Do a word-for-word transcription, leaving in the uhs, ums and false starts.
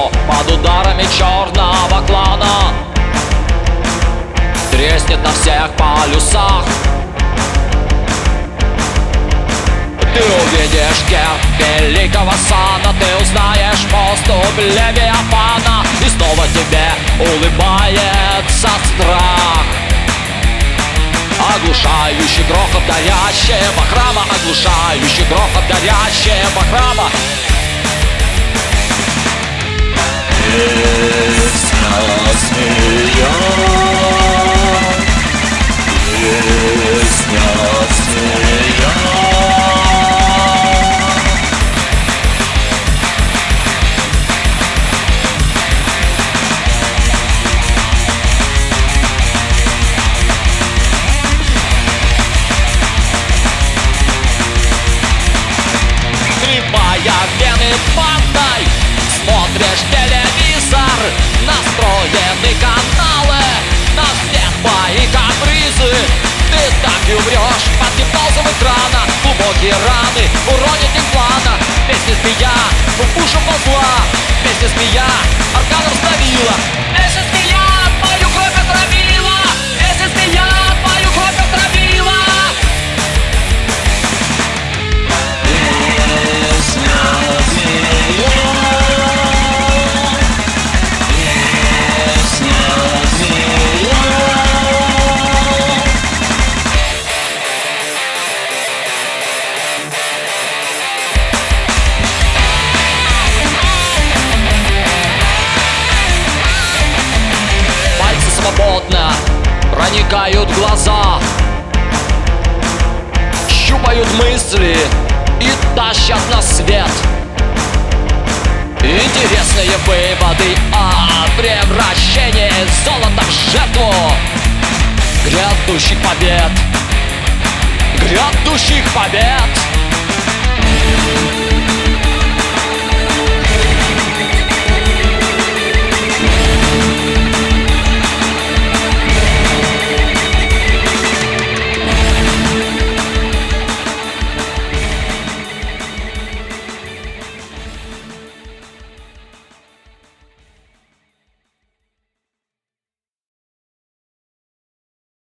но под ударами черного клана треснет на всех полюсах. Ты увидишь герб великого сана, ты узнаешь поступ Левиафана, и снова тебе улыбается страх. Оглушающий грохот горящего храма, оглушающий грохот горящего храма. Песня змея, песня змея. Вены пандой, смотришь телевизор, настроены каналы на свет бои капризы. Ты так и умрешь под гипнозом экрана, глубокие раны уронят их плана. Песня змея укушем козла, песня змея органом сдавила, песня змея мою кровь отравила, песня змея мою кровь отравила. Свободно проникают в глаза, щупают мысли и тащат на свет интересные выводы о превращении золота в жертву грядущих побед, грядущих побед.